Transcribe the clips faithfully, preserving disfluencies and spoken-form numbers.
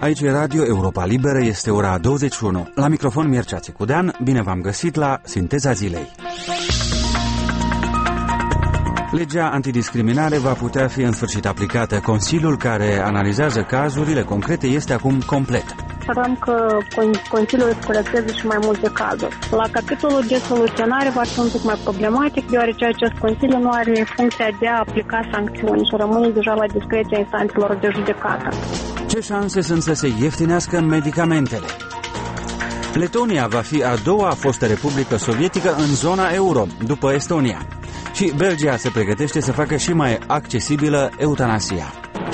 Aici e Radio Europa Liberă, este ora douăzeci și unu. La microfon Mircea Țicudean, bine v-am găsit la Sinteza Zilei. Legea antidiscriminare va putea fi în sfârșit aplicată. Consiliul care analizează cazurile concrete este acum complet. Sperăm că Consiliul să colecteze și mai multe cazuri. La capitolul de soluționare va fi un pic mai problematic, deoarece acest Consiliu nu are funcția de a aplica sancțiuni și rămâne deja la discreția instanțelor de judecată. Ce șanse sunt să se ieftinească medicamentele? Letonia va fi a doua fostă republică sovietică în zona euro, după Estonia. Și Belgia se pregătește să facă și mai accesibilă eutanasia.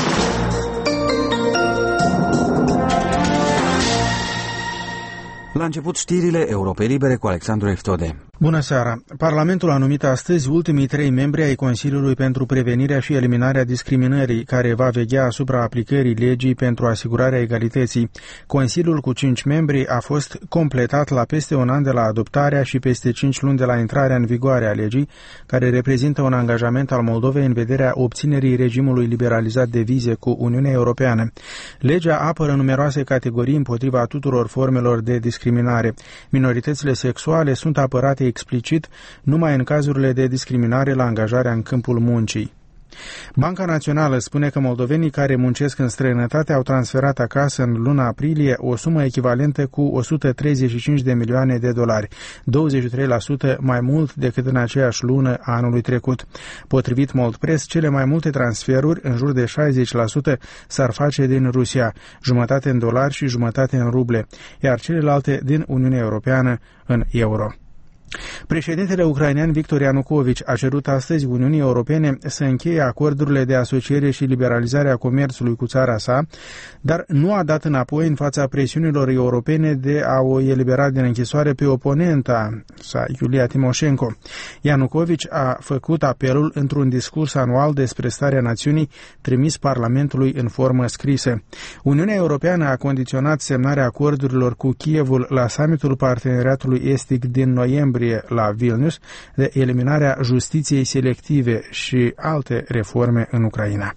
La început știrile Europei Libere cu Alexandru Eftode. Bună seara! Parlamentul a numit astăzi ultimii trei membri ai Consiliului pentru Prevenirea și Eliminarea Discriminării, care va veghea asupra aplicării legii pentru asigurarea egalității. Consiliul cu cinci membri a fost completat la peste un an de la adoptarea și peste cinci luni de la intrarea în vigoare a legii, care reprezintă un angajament al Moldovei în vederea obținerii regimului liberalizat de vize cu Uniunea Europeană. Legea apără numeroase categorii împotriva tuturor formelor de discriminare. Minoritățile sexuale sunt apărate explicit numai în cazurile de discriminare la angajarea în câmpul muncii. Banca Națională spune că moldovenii care muncesc în străinătate au transferat acasă în luna aprilie o sumă echivalentă cu o sută treizeci și cinci de milioane de dolari, douăzeci și trei la sută mai mult decât în aceeași lună a anului trecut. Potrivit Moldpress, cele mai multe transferuri, în jur de șaizeci la sută, s-ar face din Rusia, jumătate în dolari și jumătate în ruble, iar celelalte din Uniunea Europeană în euro. Președintele ucrainean Victor Ianukovici a cerut astăzi Uniunii Europene să încheie acordurile de asociere și liberalizarea comerțului cu țara sa, dar nu a dat înapoi în fața presiunilor europene de a o elibera din închisoare pe oponenta sa, Iulia Timoșenko. Ianukovici a făcut apelul într-un discurs anual despre starea națiunii trimis Parlamentului în formă scrisă. Uniunea Europeană a condiționat semnarea acordurilor cu Kievul la summitul Parteneriatului Estic din noiembrie la Vilnius de eliminarea justiției selective și alte reforme în Ucraina.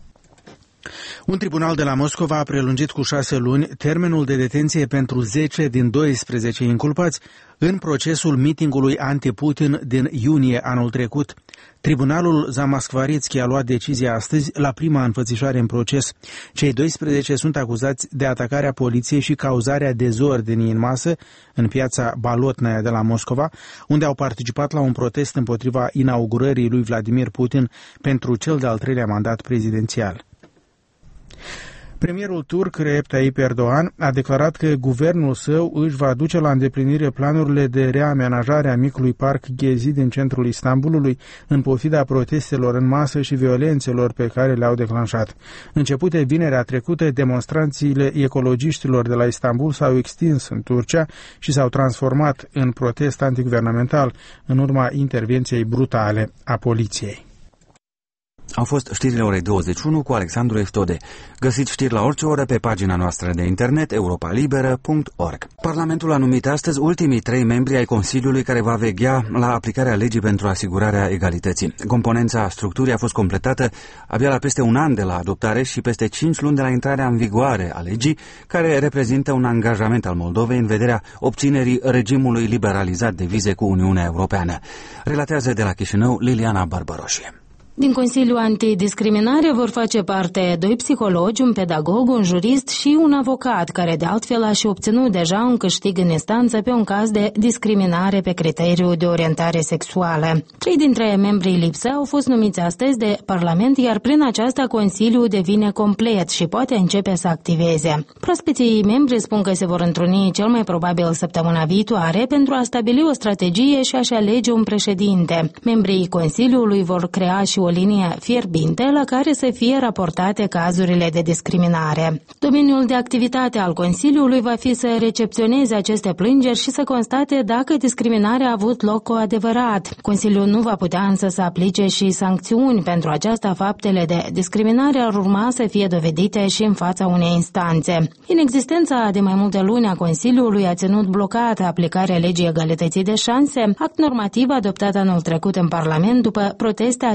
Un tribunal de la Moscova a prelungit cu șase luni termenul de detenție pentru zece din doisprezece inculpați în procesul mitingului anti-Putin din iunie anul trecut. Tribunalul Zamaskvaritski a luat decizia astăzi la prima înfățișare în proces. Cei doisprezece sunt acuzați de atacarea poliției și cauzarea dezordinii în masă în piața Balotnaia de la Moscova, unde au participat la un protest împotriva inaugurării lui Vladimir Putin pentru cel de-al treilea mandat prezidențial. Premierul turc Recep Tayyip Erdogan a declarat că guvernul său își va duce la îndeplinire planurile de reamenajare a micului parc Gezi din centrul Istanbulului, în pofida protestelor în masă și violențelor pe care le-au declanșat. Începute vinerea trecută, demonstrațiile ecologiștilor de la Istanbul s-au extins în Turcia și s-au transformat în protest antiguvernamental în urma intervenției brutale a poliției. Au fost știrile orei douăzeci și unu cu Alexandru Eftode. Găsiți știri la orice oră pe pagina noastră de internet europa liberă punct org. Parlamentul a numit astăzi ultimii trei membri ai Consiliului care va veghea la aplicarea legii pentru asigurarea egalității. Componența structurii a fost completată abia la peste un an de la adoptare și peste cinci luni de la intrarea în vigoare a legii, care reprezintă un angajament al Moldovei în vederea obținerii regimului liberalizat de vize cu Uniunea Europeană. Relatează de la Chișinău Liliana Barbăroșie. Din Consiliul Antidiscriminare vor face parte doi psihologi, un pedagog, un jurist și un avocat, care de altfel a și obținut deja un câștig în instanță pe un caz de discriminare pe criteriu de orientare sexuală. Trei dintre membrii lipsă au fost numiți astăzi de Parlament, iar prin aceasta Consiliul devine complet și poate începe să activeze. Proaspeții membri spun că se vor întruni cel mai probabil săptămâna viitoare pentru a stabili o strategie și a-și alege un președinte. Membrii Consiliului vor crea și o o linie fierbinte la care să fie raportate cazurile de discriminare. Domeniul de activitate al Consiliului va fi să recepționeze aceste plângeri și să constate dacă discriminarea a avut loc cu adevărat. Consiliul nu va putea însă să aplice și sancțiuni. Pentru aceasta, faptele de discriminare ar urma să fie dovedite și în fața unei instanțe. Inexistența de mai multe luni a Consiliului a ținut blocată aplicarea legii egalității de șanse, act normativ adoptat anul trecut în Parlament după proteste acerbe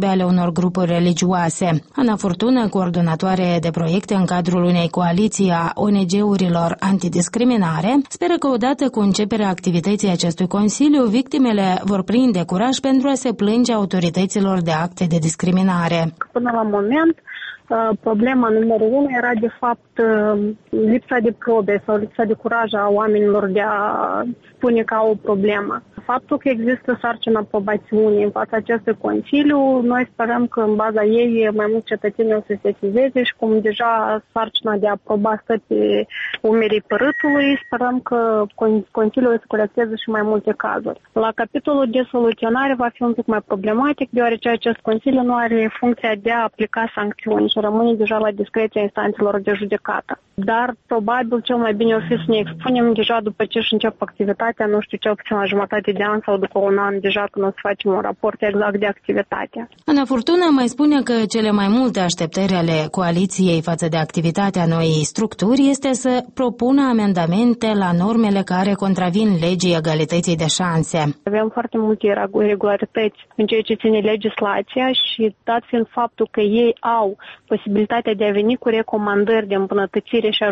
ale unor grupuri religioase. Ana Furtună, coordonatoare de proiecte în cadrul unei coaliții a O N G-urilor antidiscriminare, speră că odată cu începerea activității acestui Consiliu, victimele vor prinde curaj pentru a se plânge autorităților de acte de discriminare. Până la moment, problema numărul unu era de fapt lipsa de probe sau lipsa de curaj a oamenilor de a spune că au o problemă. Faptul că există sarcina probațiunii în fața acestui Consiliu, noi sperăm că în baza ei mai mulți cetățeni o să se sesizeze și cum deja sarcina de a proba stă pe umerii părâtului, sperăm că Consiliul o să colecteze și mai multe cazuri. La capitolul de soluționare va fi un pic mai problematic, deoarece acest Consiliu nu are funcția de a aplica sancțiuni și rămâne deja la discreția instanțelor de judecată. Dar probabil cel mai bine o fi să ne expunem deja după ce își încep activitatea, nu știu, cel puțin la jumătate de an sau după un an deja când o să facem un raport exact de activitate. Ana Furtună mai spune că cele mai multe așteptări ale coaliției față de activitatea noii structuri este să propună amendamente la normele care contravin legii egalității de șanse. Avem foarte multe irregularități în ceea ce ține legislația și dat fiind faptul că ei au posibilitatea de a veni cu recomandări de îmbunătățire și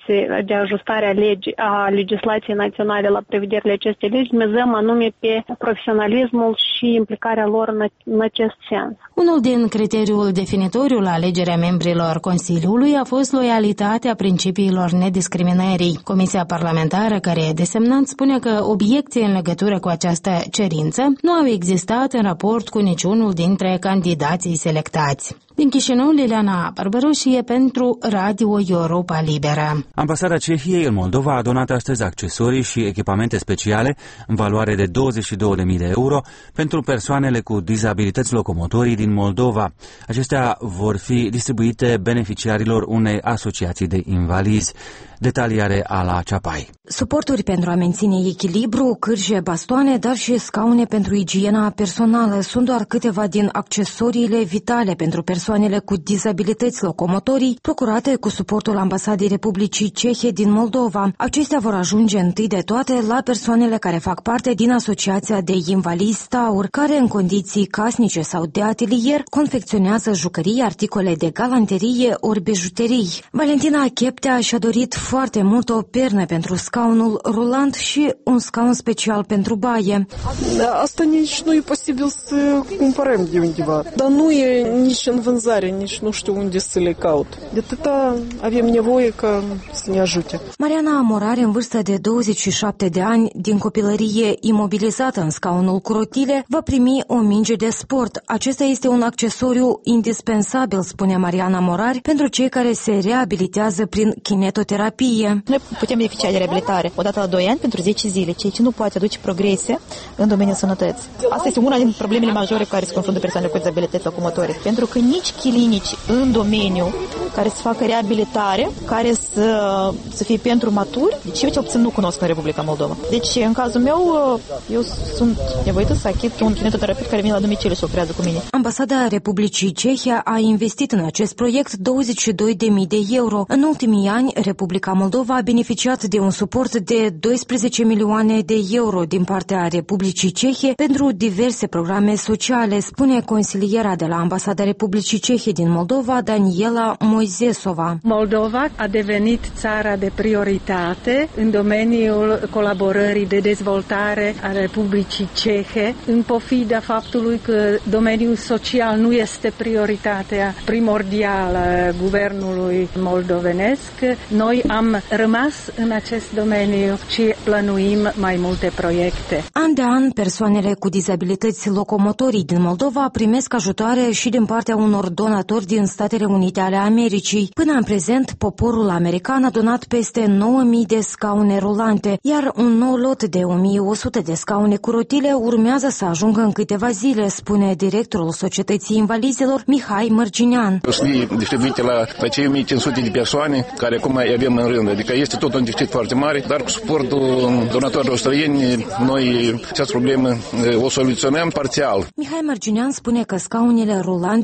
de ajustare a, legi, a legislației naționale la prevederile acestei legi, mizăm anume pe profesionalismul și implicarea lor în, în acest sens. Unul din criteriul definitoriu la alegerea membrilor Consiliului a fost loialitatea principiilor nediscriminării. Comisia parlamentară care e desemnat spune că obiecții în legătură cu această cerință nu au existat în raport cu niciunul dintre candidații selectați. Din Chișinău, Liliana Barbăroșie pentru Radio Europa Liberă. Ambasada Cehiei în Moldova a donat astăzi accesorii și echipamente speciale în valoare de douăzeci și două de mii de euro pentru persoanele cu dizabilități locomotorii din Moldova. Acestea vor fi distribuite beneficiarilor unei asociații de invalizi. Detalii are Ala Ceapai. Suporturi pentru a menține echilibru, cârje, bastoane, dar și scaune pentru igiena personală sunt doar câteva din accesoriile vitale pentru persoanele cu dizabilități locomotorii procurate cu suportul Ambasadei Republicii Cehe din Moldova. Acestea vor ajunge întâi de toate la persoanele care fac parte din Asociația de Invalizi Taur, care în condiții casnice sau de atelier confecționează jucării, articole de galanterie ori bijuterii. Valentina Cheptea și-a dorit foarte mult o pernă pentru scaunul rulant și un scaun special pentru baie. Da, asta nici nu e posibil să cumpărăm de undeva, dar nu e nici în vânzare, nici nu știu unde să le caut. De atâta avem nevoie ca să ne ajute. Mariana Morare, în vârstă de douăzeci și șapte de ani, din copilărie imobilizată în scaunul cu rotile, va primi o minge de sport. Acesta este un accesoriu indispensabil, spune Mariana Morare, pentru cei care se reabilitează prin kinetoterapie. Noi putem beneficia de reabilitare odată la doi ani pentru zece zile, ceea ce nu poate aduce progrese în domeniul sănătății. Asta este una din problemele majore cu care se confruntă persoanele cu dizabilități locomotorii, pentru că nici clinici în domeniu care să facă reabilitare, care să, să fie pentru maturi, deci eu ce obțin nu cunosc în Republica Moldova. Deci, în cazul meu, eu sunt nevoită să achit un kinetoterapeut care vine la domiciliu și lucrează cu mine. Ambasada Republicii Cehia a investit în acest proiect douăzeci și două de mii de euro. În ultimii ani, Republica Moldova a beneficiat de un suport de doisprezece milioane de euro din partea Republicii Cehe pentru diverse programe sociale, spune consiliera de la Ambasada Republicii Cehe din Moldova, Daniela Moisesova. Moldova a devenit țara de prioritate în domeniul colaborării de dezvoltare a Republicii Cehe, în pofida faptului că domeniul social nu este prioritatea primordială a guvernului moldovenesc. Noi am rămas în acest domeniu și plănuim mai multe proiecte. An de an, persoanele cu dizabilități locomotorii din Moldova primesc ajutoare și din partea unor donatori din Statele Unite ale Americii. Până în prezent, poporul american a donat peste nouă mii de scaune rulante, iar un nou lot de o mie o sută de scaune cu rotile urmează să ajungă în câteva zile, spune directorul Societății Invalizilor, Mihai Mărginean. O să fie distribuite la, la cei o mie cinci sute de persoane care acum avem în rând. Adică este tot un deficit foarte mare, dar cu suportul donatorilor străini, noi această problemă o soluționăm parțial. Mihai Mărginean spune că scaunele rulante donate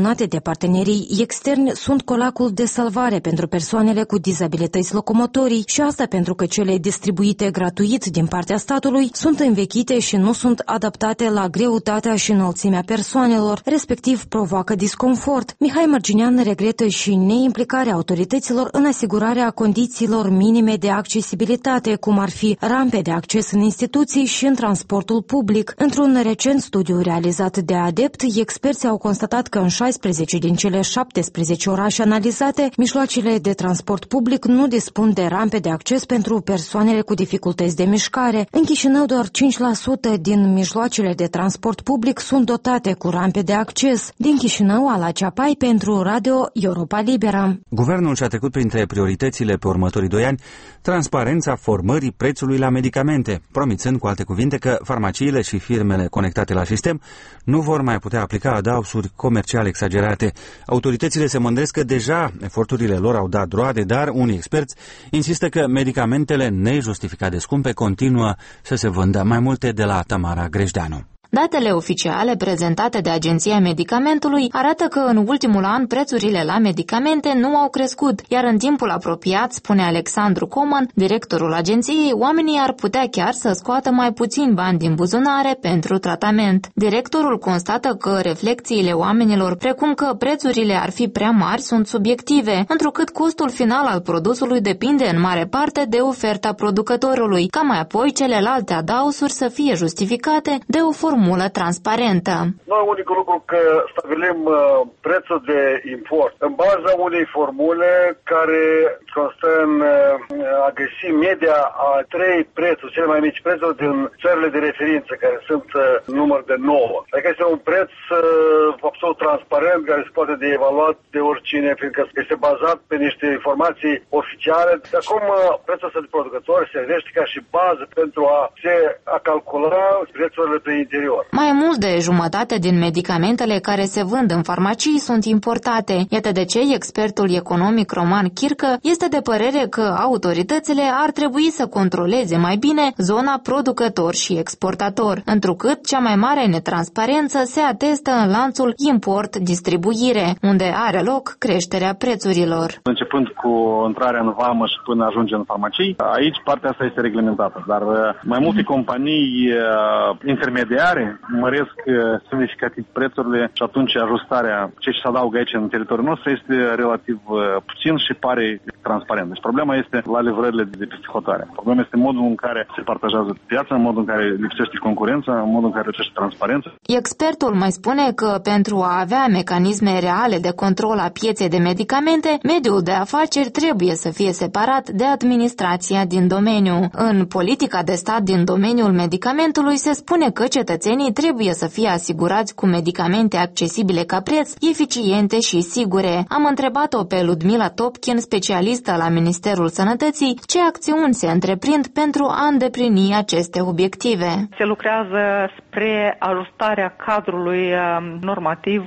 menționate de partenerii externi sunt colacul de salvare pentru persoanele cu dizabilități locomotorii și asta pentru că cele distribuite gratuit din partea statului sunt învechite și nu sunt adaptate la greutatea și înălțimea persoanelor, respectiv provoacă disconfort. Mihai Mărginean regretă și neimplicarea autorităților în asigurarea condițiilor minime de accesibilitate, cum ar fi rampe de acces în instituții și în transportul public. Într-un recent studiu realizat de ADEPT, experții au constatat că în șaisprezece din cele șaptesprezece orașe analizate, mijloacele de transport public nu dispun de rampe de acces pentru persoanele cu dificultăți de mișcare. În Chișinău, doar cinci la sută din mijloacele de transport public sunt dotate cu rampe de acces. Din Chișinău, Ala Ceapai, pentru Radio Europa Liberă. Guvernul și-a trecut printre prioritățile pe următorii doi ani transparența formării prețului la medicamente, promițând, cu alte cuvinte, că farmaciile și firmele conectate la sistem nu vor mai putea aplica adaosuri comerciale exagerate. Autoritățile se mândresc că deja eforturile lor au dat roade, dar unii experți insistă că medicamentele nejustificat de scumpe continuă să se vândă. Mai multe de la Tamara Grejdeanu. Datele oficiale prezentate de Agenția Medicamentului arată că în ultimul an prețurile la medicamente nu au crescut, iar în timpul apropiat, spune Alexandru Coman, directorul agenției, oamenii ar putea chiar să scoată mai puțin bani din buzunare pentru tratament. Directorul constată că reflecțiile oamenilor, precum că prețurile ar fi prea mari, sunt subiective, întrucât costul final al produsului depinde în mare parte de oferta producătorului, ca mai apoi celelalte adaosuri să fie justificate de o formulă transparentă. Noi unicul lucru că stabilim uh, prețul de import în baza unei formule care constă în uh, a găsi media a trei prețuri, cele mai mici prețuri din țările de referință, care sunt uh, număr de nouă. Adică este un preț uh, absolut transparent, care se poate de evaluat de oricine, fiindcă este bazat pe niște informații oficiale. De acum, uh, prețul ăsta de producător servește ca și bază pentru a se a calcula prețurile pe interior. Mai mult de jumătate din medicamentele care se vând în farmacii sunt importate. Iată de ce expertul economic Roman Chircă este de părere că autoritățile ar trebui să controleze mai bine zona producător și exportator, întrucât cea mai mare netransparență se atestă în lanțul import-distribuire, unde are loc creșterea prețurilor. Începând cu intrarea în vamă și până ajunge în farmacii, aici partea asta este reglementată, dar mai multe companii intermediare măresc semnificativ prețurile și atunci ajustarea, ce se adaugă aici în teritoriul nostru, este relativ puțin și pare transparent. Deci problema este la livrările de peste hotare. Problema este modul în care se partajează piața, în modul în care lipsește concurența, în modul în care lipsește transparența. Expertul mai spune că pentru a avea mecanisme reale de control a pieței de medicamente, mediul de afaceri trebuie să fie separat de administrația din domeniu. În politica de stat din domeniul medicamentului se spune că cetățenii trebuie să fie asigurați cu medicamente accesibile ca preț, eficiente și sigure. Am întrebat-o pe Ludmila Topkin, specialistă la Ministerul Sănătății, ce acțiuni se întreprind pentru a îndeplini aceste obiective. Se lucrează spre ajustarea cadrului normativ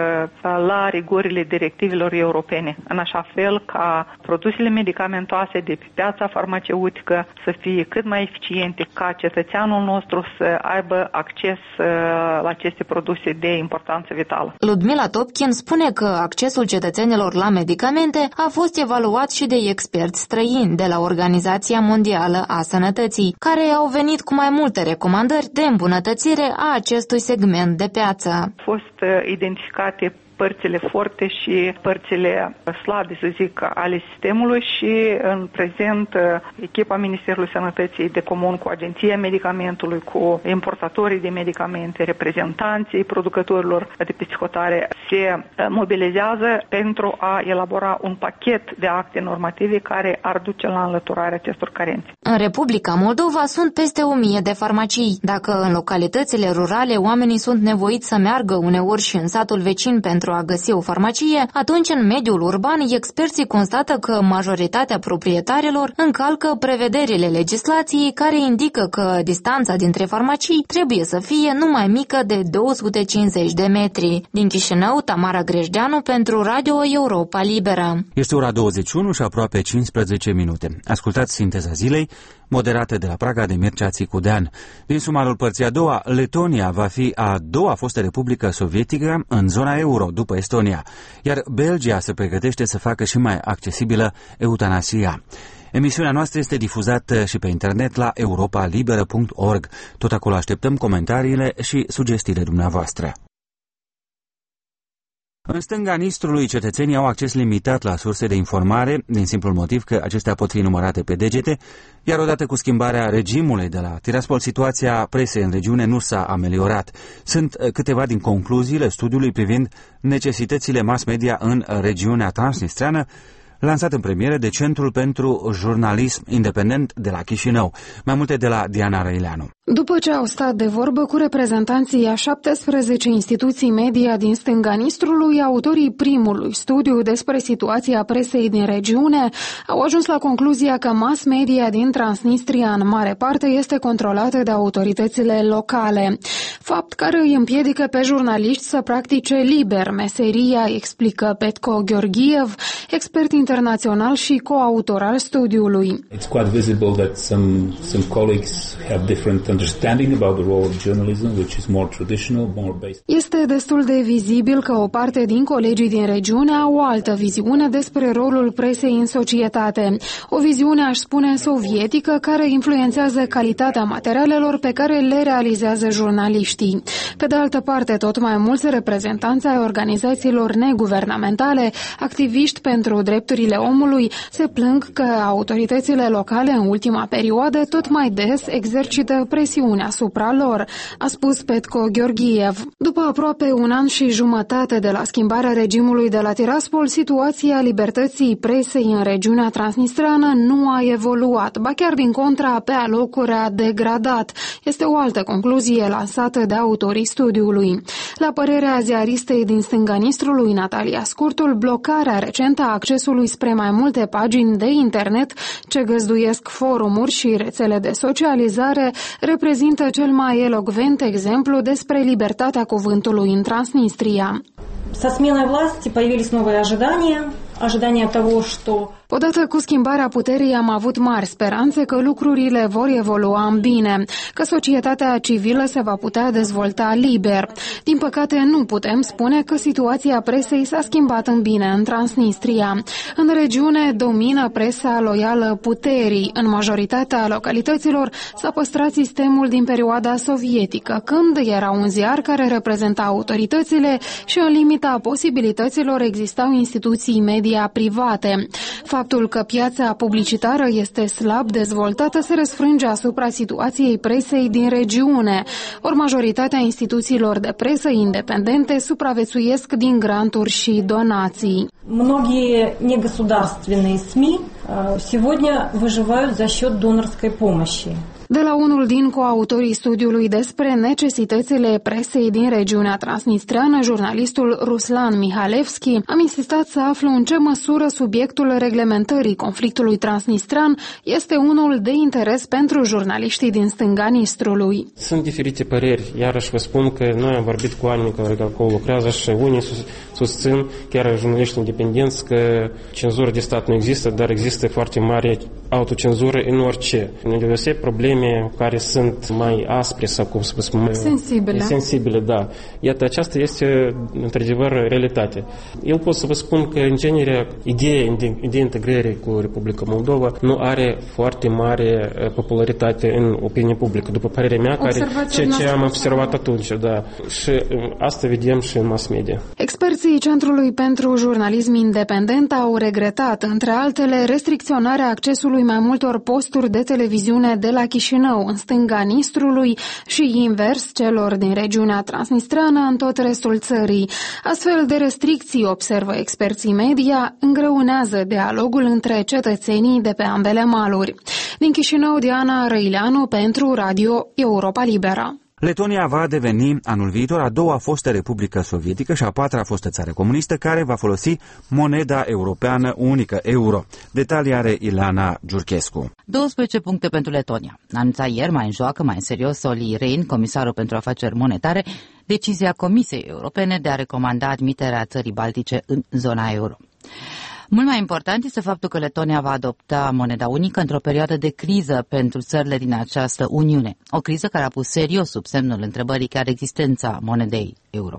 la rigorile directivelor europene, în așa fel ca produsele medicamentoase de pe piața farmaceutică să fie cât mai eficiente, ca cetățeanul nostru să aibă acces la aceste produse de importanță vitală. Ludmila Topkin spune că accesul cetățenilor la medicamente a fost evaluat și de experți străini de la Organizația Mondială a Sănătății, care au venit cu mai multe recomandări de îmbunătățire a acestui segment de piață. Au fost identificate părțile forte și părțile slabe, să zic, ale sistemului și în prezent echipa Ministerului Sănătății de comun cu Agenția Medicamentului, cu importatorii de medicamente, reprezentanții producătorilor de psihotare se mobilizează pentru a elabora un pachet de acte normative care ar duce la înlăturarea acestor carențe. În Republica Moldova sunt peste o mie de farmacii. Dacă în localitățile rurale oamenii sunt nevoiți să meargă uneori și în satul vecin pentru a găsi o farmacie, atunci în mediul urban experții constată că majoritatea proprietarilor încalcă prevederile legislației care indică că distanța dintre farmacii trebuie să fie nu mai mică de două sute cincizeci de metri. Din Chișinău, Tamara Grejdeanu pentru Radio Europa Liberă. Este ora douăzeci și unu și aproape cincisprezece minute. Ascultați Sinteza Zilei, moderată de la Praga de Mircea Țicudean. Din sumarul părții a doua, Letonia va fi a doua fostă republică sovietică în zona euro, după Estonia, iar Belgia se pregătește să facă și mai accesibilă eutanasia. Emisiunea noastră este difuzată și pe internet la europa liberă punct org. Tot acolo așteptăm comentariile și sugestiile dumneavoastră. În stânga Nistrului, cetățenii au acces limitat la surse de informare, din simplul motiv că acestea pot fi numărate pe degete, iar odată cu schimbarea regimului de la Tiraspol, situația presei în regiune nu s-a ameliorat. Sunt câteva din concluziile studiului privind necesitățile mass media în regiunea transnistreană, lansat în premieră de Centrul pentru Jurnalism Independent de la Chișinău. Mai multe de la Diana Răileanu. După ce au stat de vorbă cu reprezentanții a șaptesprezece instituții media din stânga Nistrului, autorii primului studiu despre situația presei din regiune au ajuns la concluzia că mass media din Transnistria în mare parte este controlată de autoritățile locale. Fapt care îi împiedică pe jurnaliști să practice liber meseria, explică Petko Georgiev, expert internațional și coautor al studiului. It's quite visible that some some colleagues have different understanding about the role of journalism, which is more traditional, more based. Este destul de vizibil că o parte din colegii din regiune au o altă viziune despre rolul presei în societate. O viziune, aș spune, sovietică, care influențează calitatea materialelor pe care le realizează jurnaliștii. Pe de altă parte, tot mai mulți reprezentanți ai organizațiilor neguvernamentale, activiști pentru drepturile omului, se plâng că autoritățile locale în ultima perioadă tot mai des exercită presiune asupra lor, a spus Petko Georgiev. După aproape un an și jumătate de la schimbarea regimului de la Tiraspol, situația libertății presei în regiunea transnistreană nu a evoluat, ba chiar din contra, pe alocuri a degradat. Este o altă concluzie lansată de autorii studiului. La părerea ziaristei din stânga Nistrului, Natalia Scurtul, blocarea recentă a accesului spre mai multe pagini de internet ce găzduiesc forumuri și rețele de socializare reprezintă cel mai elocvent exemplu despre libertatea cuvântului în Transnistria. Со сменой власти появились новые ожидания, ожидания того, что Odată cu schimbarea puterii am avut mari speranțe că lucrurile vor evolua în bine, că societatea civilă se va putea dezvolta liber. Din păcate, nu putem spune că situația presei s-a schimbat în bine în Transnistria. În regiune domină presa loială puterii. În majoritatea localităților s-a păstrat sistemul din perioada sovietică, când era un ziar care reprezenta autoritățile și în limita posibilităților existau instituții media private. Faptul că piața publicitară este slab dezvoltată se răsfrânge asupra situației presei din regiune, ori majoritatea instituțiilor de presă independente supraviețuiesc din granturi și donații. Многие негосударственные СМИ сегодня выживают за счет донорской помощи. De la unul din coautorii studiului despre necesitățile presei din regiunea transnistreană, jurnalistul Ruslan Mihalevski, am insistat să aflu în ce măsură subiectul reglementării conflictului transnistrean este unul de interes pentru jurnaliștii din stânga Nistrului. Sunt diferite păreri, iarăși vă spun că noi am vorbit cu oameni care acolo lucrează și unii susțin, chiar jurnaliști independenți, că cenzură de stat nu există, dar există foarte mare autocenzură în orice. În deosebire probleme care sunt mai aspre sau, cum să spun, sensibile. sensibile, da. Iată, aceasta este, într-adevăr, realitate. Eu pot să vă spun că, în genere, ideea de integrare cu Republica Moldova nu are foarte mare popularitate în opinie publică, după părerea mea, care, ce, ce am observat atunci, da. Și asta vedem și în mass media. Experții Centrului pentru Jurnalism Independent au regretat, între altele, restricționarea accesului mai multor posturi de televiziune de la Chișinău, în stânga Nistrului, și invers celor din regiunea transnistreană în tot restul țării. Astfel de restricții, observă experții media, îngreunează dialogul între cetățenii de pe ambele maluri. Din Chișinău, Diana Răileanu pentru Radio Europa Liberă. Letonia va deveni anul viitor a doua fostă republică sovietică și a patra fostă țară comunistă care va folosi moneda europeană unică, euro. Detalii are Ilana Giurchescu. douăsprezece puncte pentru Letonia. Anunța ieri mai în joacă, mai în serios, Olli Rehn, comisarul pentru afaceri monetare, decizia Comisiei Europene de a recomanda admiterea țării baltice în zona euro. Mult mai important este faptul că Letonia va adopta moneda unică într-o perioadă de criză pentru țările din această Uniune. O criză care a pus serios sub semnul întrebării chiar existența monedei euro.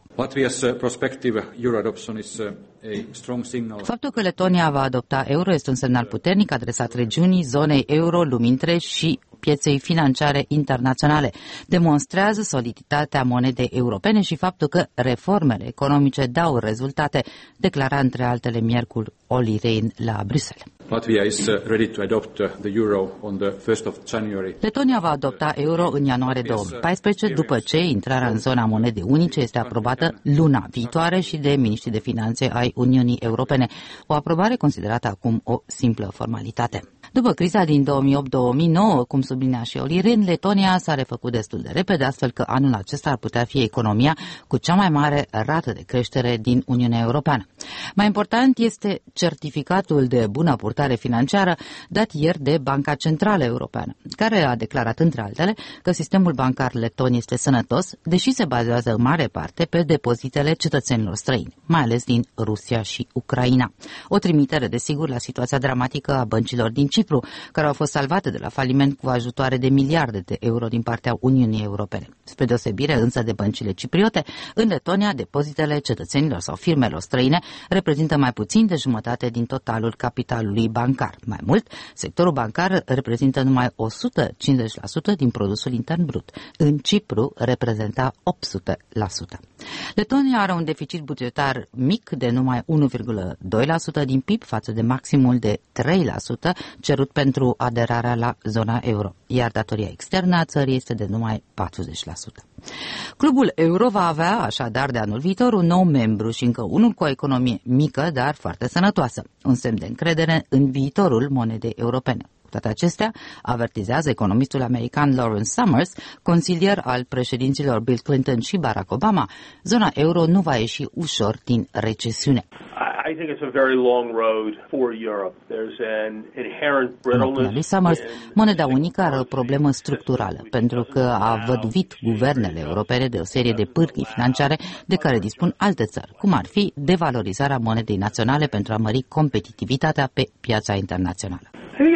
Faptul că Letonia va adopta euro este un semnal puternic adresat regiunii, zonei euro, lumii întregi și pieței financiare internaționale. Demonstrează soliditatea monedei europene și faptul că reformele economice dau rezultate, declara între altele miercuri Olli Rehn la Bruxelles. Latvia is ready to adopt the euro on the first of January. Letonia va adopta euro în ianuarie două mii paisprezece, după ce intrarea în zona monedei unice este aprobată luna viitoare și de miniștrii de finanțe ai Uniunii Europene. O aprobare considerată acum o simplă formalitate. După criza din două mii opt două mii nouă, cum sublinea și Olli Rehn, Letonia s-a refăcut destul de repede, astfel că anul acesta ar putea fi economia cu cea mai mare rată de creștere din Uniunea Europeană. Mai important este certificatul de bună purtare financiară dat ieri de Banca Centrală Europeană, care a declarat între altele că sistemul bancar leton este sănătos, deși se bazează în mare parte pe depozitele cetățenilor străini, mai ales din Rusia și Ucraina. O trimitere, desigur, la situația dramatică a băncilor din Cipru, care au fost salvate de la faliment cu ajutoare de miliarde de euro din partea Uniunii Europene. Spre deosebire însă de băncile cipriote, în Letonia, depozitele cetățenilor sau firmelor străine reprezintă mai puțin de jumătate din totalul capitalului bancar. Mai mult, sectorul bancar reprezintă numai o sută cincizeci la sută din produsul intern brut. În Cipru reprezenta opt sute la sută. Letonia are un deficit bugetar mic de numai unu virgulă doi la sută din P I B față de maximul de trei la sută cerut pentru aderarea la zona euro, iar datoria externă a țării este de numai patruzeci la sută. Clubul euro va avea așadar de anul viitor un nou membru și încă unul cu o economie mică, dar foarte sănătoasă, un semn de încredere în viitorul monedei europene. Cu toate acestea, avertizează economistul american Lawrence Summers, consilier al președinților Bill Clinton și Barack Obama, zona euro nu va ieși ușor din recesiune. I think it's a very long road for Europe. There's an inherent brittleness. Summers, moneda unică are o problemă structurală, pentru că a văduvit guvernele europene de o serie de pârghii financiare de care dispun alte țări, cum ar fi devalorizarea monedei naționale pentru a mări competitivitatea pe piața internațională.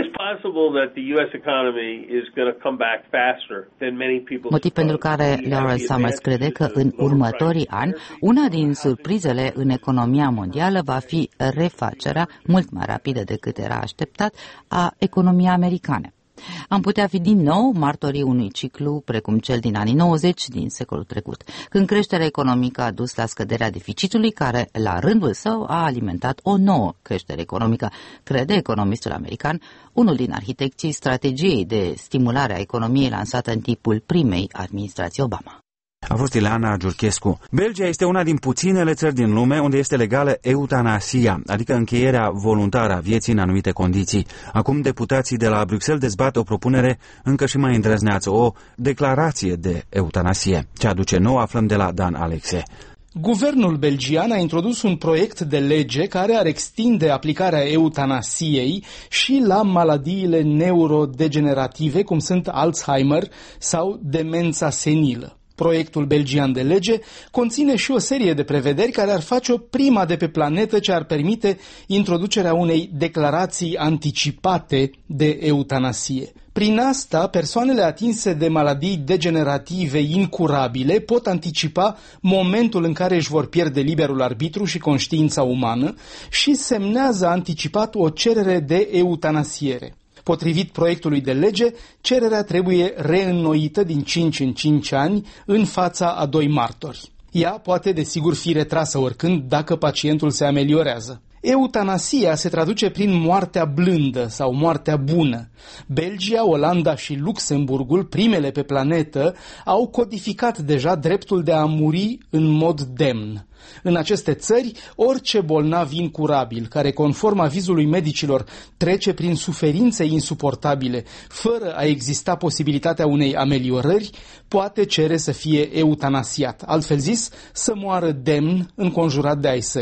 Motiv pentru care Lawrence Summers crede că în următorii ani, una din surprizele în economia mondială va fi refacerea mult mai rapidă decât era așteptat a economiei americane. Am putea fi din nou martorii unui ciclu precum cel din anii nouăzeci din secolul trecut, când creșterea economică a dus la scăderea deficitului, care la rândul său a alimentat o nouă creștere economică, crede economistul american, unul din arhitecții strategiei de stimulare a economiei lansată în timpul primei administrații Obama. A fost Ileana Giurchescu. Belgia este una din puținele țări din lume unde este legală eutanasia, adică încheierea voluntară a vieții în anumite condiții. Acum deputații de la Bruxelles dezbat o propunere încă și mai îndrăzneață, o declarație de eutanasie. Ce aduce nou aflăm de la Dan Alexe. Guvernul belgian a introdus un proiect de lege care ar extinde aplicarea eutanasiei și la maladiile neurodegenerative, cum sunt Alzheimer sau demența senilă. Proiectul belgian de lege conține și o serie de prevederi care ar face-o prima de pe planetă ce ar permite introducerea unei declarații anticipate de eutanasie. Prin asta, persoanele atinse de maladii degenerative incurabile pot anticipa momentul în care își vor pierde liberul arbitru și conștiința umană și semnează anticipat o cerere de eutanasiere. Potrivit proiectului de lege, cererea trebuie reînnoită din cinci în cinci ani în fața a doi martori. Ea poate desigur fi retrasă oricând dacă pacientul se ameliorează. Eutanasia se traduce prin moartea blândă sau moartea bună. Belgia, Olanda și Luxemburgul, primele pe planetă, au codificat deja dreptul de a muri în mod demn. În aceste țări, orice bolnav incurabil, care conform avizului medicilor trece prin suferințe insuportabile, fără a exista posibilitatea unei ameliorări, poate cere să fie eutanasiat, altfel zis, să moară demn înconjurat de ai săi.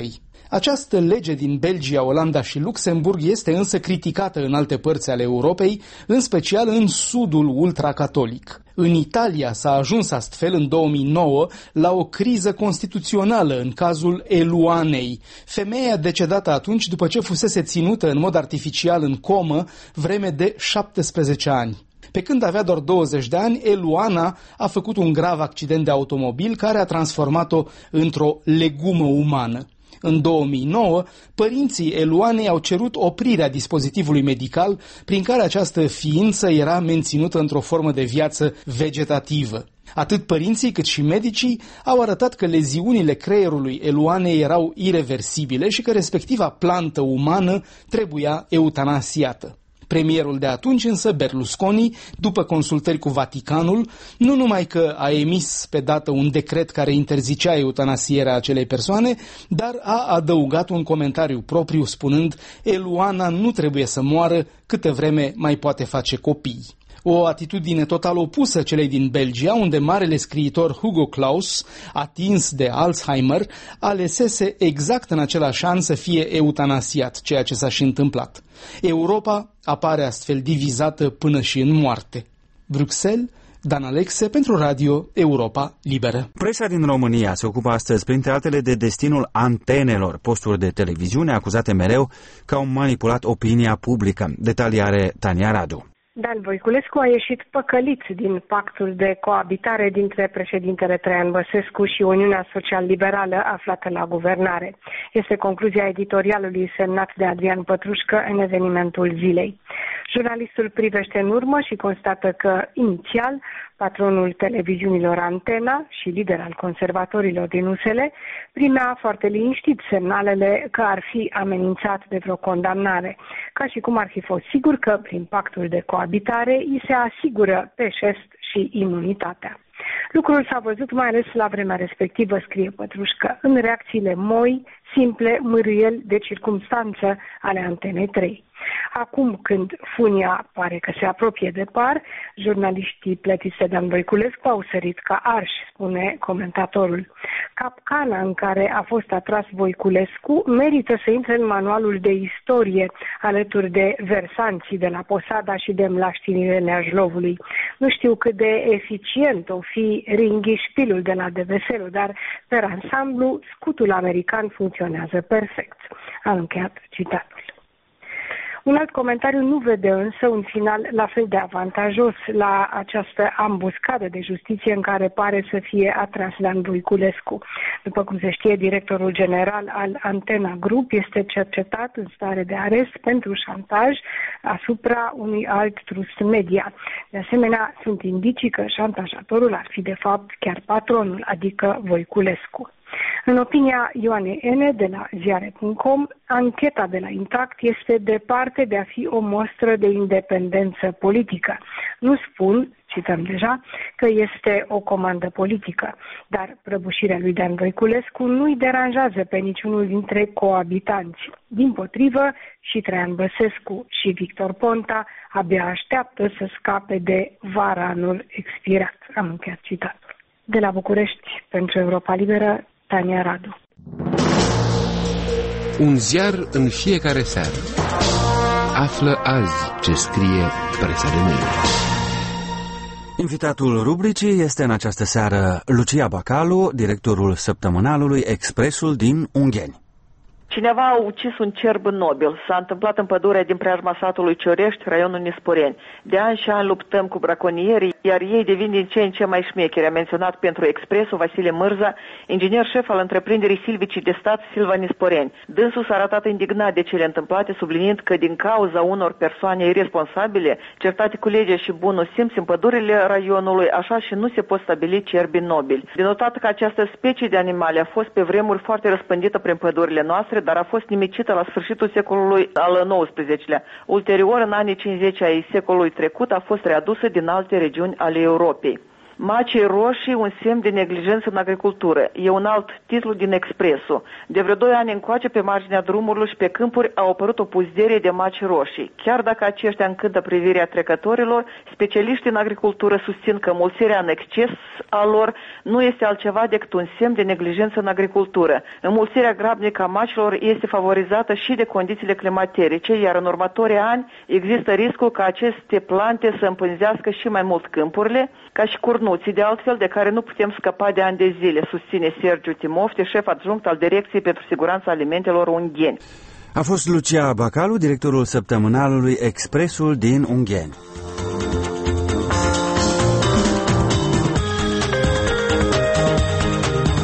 Această lege din Belgia, Olanda și Luxemburg este însă criticată în alte părți ale Europei, în special în sudul ultracatolic. În Italia s-a ajuns astfel în două mii nouă la o criză constituțională în cazul Eluanei, femeia decedată atunci după ce fusese ținută în mod artificial în comă vreme de șaptesprezece ani. Pe când avea doar douăzeci de ani, Eluana a făcut un grav accident de automobil care a transformat-o într-o legumă umană. În două mii nouă, părinții Eluanei au cerut oprirea dispozitivului medical prin care această ființă era menținută într-o formă de viață vegetativă. Atât părinții cât și medicii au arătat că leziunile creierului Eluanei erau ireversibile și că respectiva plantă umană trebuia eutanasiată. Premierul de atunci însă, Berlusconi, după consultări cu Vaticanul, nu numai că a emis pe dată un decret care interzicea eutanasierea acelei persoane, dar a adăugat un comentariu propriu spunând: Eluana nu trebuie să moară câtă vreme mai poate face copii. O atitudine total opusă celei din Belgia, unde marele scriitor Hugo Claus, atins de Alzheimer, alesese exact în același an să fie eutanasiat, ceea ce s-a și întâmplat. Europa apare astfel divizată până și în moarte. Bruxelles, Dan Alexe pentru Radio Europa Liberă. Presa din România se ocupă astăzi, printre altele, de destinul antenelor, posturi de televiziune acuzate mereu că au manipulat opinia publică. Detalii are Tania Radu. Dan Voiculescu a ieșit păcălit din pactul de coabitare dintre președintele Traian Băsescu și Uniunea Social-Liberală aflată la guvernare. Este concluzia editorialului semnat de Adrian Pătrușcă în evenimentul zilei. Jurnalistul privește în urmă și constată că, inițial, patronul televiziunilor Antena și lider al conservatorilor din U S L primea foarte liniștit semnalele că ar fi amenințat de vreo condamnare, ca și cum ar fi fost sigur că, prin pactul de coabitare, îi se asigură pe șest și imunitatea. Lucrul s-a văzut mai ales la vremea respectivă, scrie Pătrușcă, în reacțiile moi, simple, mârâieli de circumstanță ale Antenei trei. Acum, când funia pare că se apropie de par, jurnaliștii plătiți de Dan Voiculescu au sărit ca arși, spune comentatorul. Capcana în care a fost atras Voiculescu merită să intre în manualul de istorie, alături de versanții de la Posada și de mlaștinile Neajlovului. Nu știu cât de eficient o fi ringhișpilul de la D V S-ul, dar, pe ansamblu, scutul american funcționează perfect. Am încheiat citatul. Un alt comentariu nu vede însă un final la fel de avantajos la această ambuscadă de justiție în care pare să fie atras Dan Voiculescu. După cum se știe, directorul general al Antena Group este cercetat în stare de arest pentru șantaj asupra unui alt trust media. De asemenea, sunt indicii că șantajatorul ar fi de fapt chiar patronul, adică Voiculescu. În opinia Ioanei Ene de la ziare punct com, ancheta de la Intact este departe de a fi o mostră de independență politică. Nu spun, cităm deja, că este o comandă politică, dar prăbușirea lui Dan Voiculescu nu-i deranjează pe niciunul dintre coabitanți. Dimpotrivă, și Traian Băsescu și Victor Ponta abia așteaptă să scape de varanul expirat. Am încheiat citatul. De la București, pentru Europa Liberă, Tania Radu. Un ziar în fiecare seară. Află azi ce scrie presa de mâine. Invitatul rubricii este în această seară Lucia Bacalu, directorul săptămânalului Expresul din Ungheni. Cineva a ucis un cerb nobil. S-a întâmplat în pădurea din preajma satului Ciorești, raionul Nisporeni. De ani și ani luptăm cu braconierii, iar ei devin din ce în ce mai șmecheri. A menționat pentru Expresul Vasile Mârza, inginer șef al întreprinderii silvicii de stat Silva Nisporeni. Dânsul s-a arătat indignat de cele întâmplate, subliniind că din cauza unor persoane irresponsabile, certate cu legea și bunul simț în pădurile raionului, așa și nu se pot stabili cerbi nobili. De notat că această specie de animale a fost pe vremuri foarte răspândită prin pădurile noastre, dar a fost nimicită la sfârșitul secolului al nouăsprezecelea. Ulterior, în anii cincizeci ai secolului trecut, a fost readusă din alte regiuni ale Europei. Macii roșii, un semn de neglijență în agricultură. E un alt titlu din Expresul. De vreo doi ani încoace, pe marginea drumurilor și pe câmpuri au apărut o puzderie de maci roșii. Chiar dacă aceștia încântă privirea trecătorilor, specialiștii în agricultură susțin că mulțirea în exces a lor nu este altceva decât un semn de neglijență în agricultură. Înmulțirea grabnică a macilor este favorizată și de condițiile climaterice, iar în următorii ani există riscul ca aceste plante să împânzească și mai mult câmpurile, ca și curnuții, de altfel, de care nu putem scăpa de ani de zile, susține Sergiu Timofte, șef adjunct al Direcției pentru Siguranța Alimentelor Ungheni. A fost Lucia Bacalu, directorul săptămânalului Expresul din Ungheni.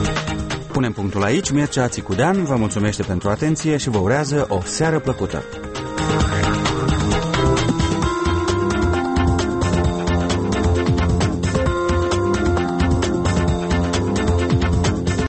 Punem punctul aici. Mircea Țicudean vă mulțumește pentru atenție și vă urează o seară plăcută.